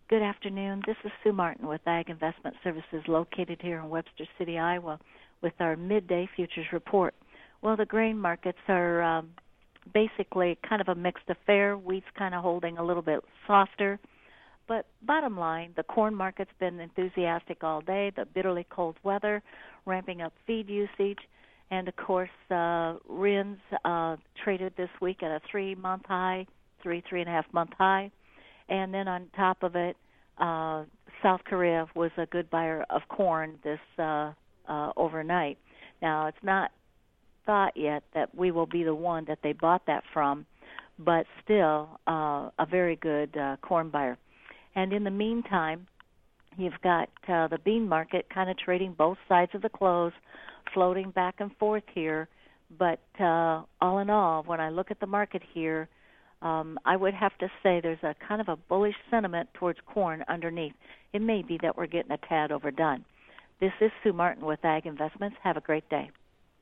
Good afternoon. This is Sue Martin with Ag Investment Services located here in Webster City, Iowa, with our midday futures report. Well, the grain markets are basically kind of a mixed affair. Wheat's kind of holding a little bit softer. But bottom line, the corn market's been enthusiastic all day. The bitterly cold weather, ramping up feed usage. And, of course, RINs traded this week at a 3-month high, 3.5-month high. And then on top of it, South Korea was a good buyer of corn this overnight. Now, it's not thought yet that we will be the one that they bought that from, but still a very good corn buyer. And in the meantime, you've got the bean market kind of trading both sides of the close, floating back and forth here. But all in all, when I look at the market here, I would have to say there's a kind of a bullish sentiment towards corn underneath. It may be that we're getting a tad overdone. This is Sue Martin with Ag Investments. Have a great day.